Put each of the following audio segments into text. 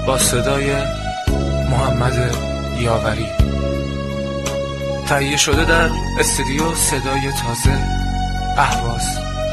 با صدای محمد یاوری، تهیه شده در استودیو صدای تازه اهواز.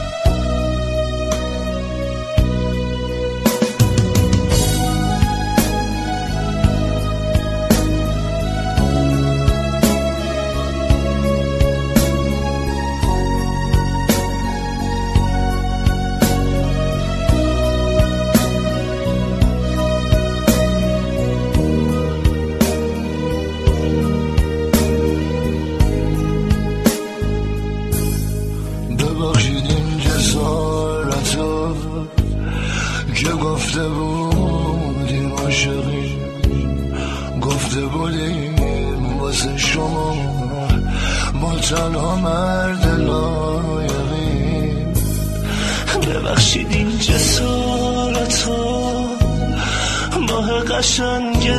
ببخشید این جسارتو که گفته بودیم عاشقیم، گفته بودیم واسه شما ما تنها مرد لایقیم. ببخشید این جسارتو ماه قشنگ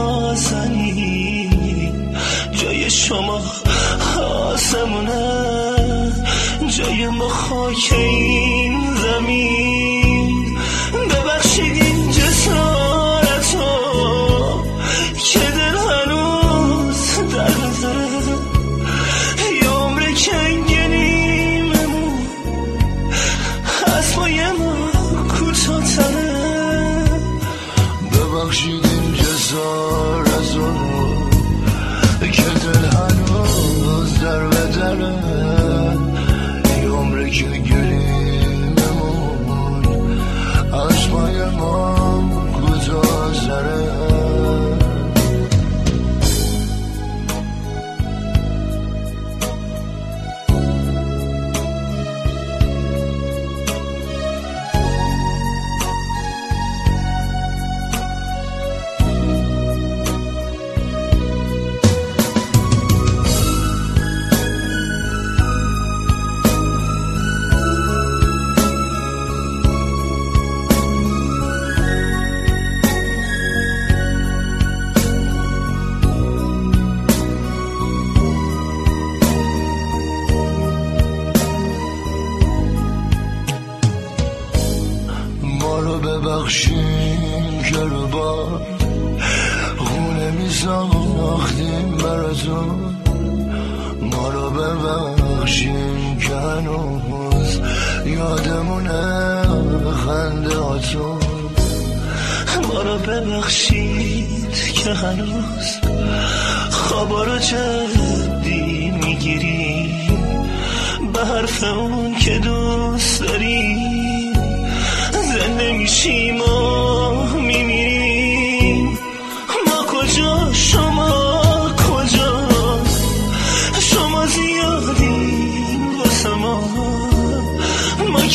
نازنین، جای شما آسمونه، جای ما خاک این زمین. ببخشید این جسارتو که دل هنوز درد داره، یه عمر کنگنیممون از پای ما کوتاه‌تره. ببخشید این جسارتو که دل هنوز در بدره، که گریممون از پای ما گذاره. ما رو ببخشیم که رو بار خونه میساختیم براتون، ما رو ببخشیم که هنوز یادمونه خنده هاتون، ما رو ببخشید که هنوز خوابا رو جدی میگیریم، به حرف اون که دوست داریم زنده میشیم و میمیریم. ما کجا شما کجا، شما زیادین واسه ما،